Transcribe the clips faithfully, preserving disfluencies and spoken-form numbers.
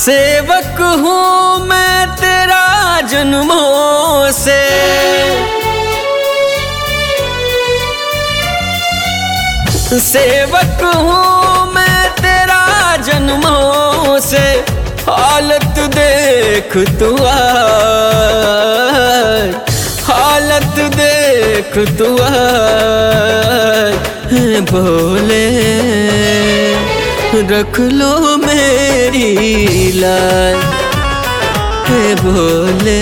सेवक हूँ मैं तेरा जन्मों से, सेवक हूँ मैं तेरा जन्मों से। हालत देख तू आज, हालत देख तू आज, भोले रख लो मेरी लाज, हे भोले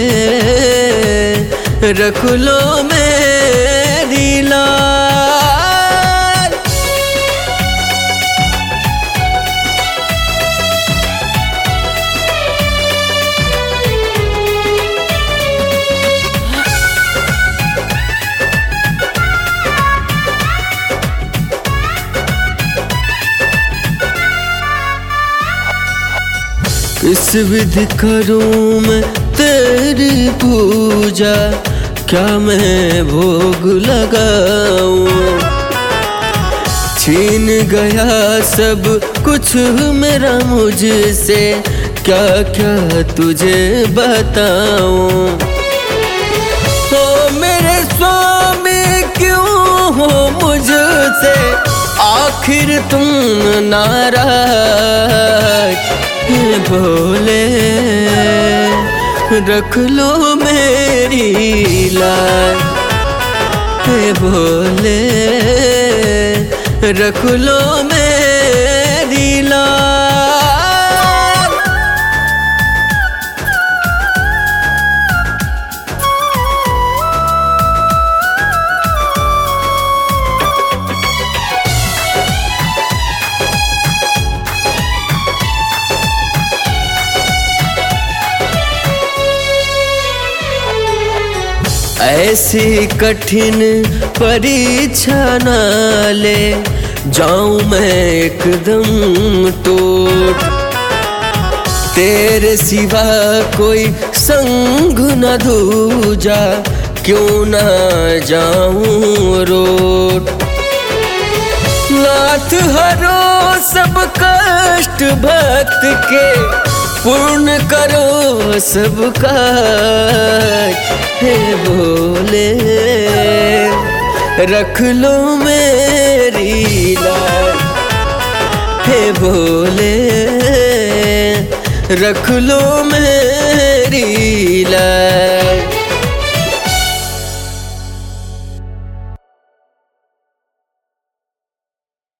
रख लो मेरी लाज। किस विधि करूं मैं तेरी पूजा, क्या मैं भोग लगाऊं। छीन गया सब कुछ मेरा मुझसे, क्या क्या तुझे बताऊं। तो मेरे स्वामी क्यों हो मुझसे, आखिर तुम नाराज, भोले रख लो मेरी लाज, हे भोले रख लो मेरी लाज। ऐसी कठिन परीक्षा ना ले जाऊं मैं एकदम टूट, तेरे सिवा कोई संग न दूजा, क्यों ना जाऊं रोट। नाथ हरो सब कष्ट भक्त के, पूर्ण करो सबका, हे भोले रख लो मेरी लाज, हे भोले रख लो मेरी लाज।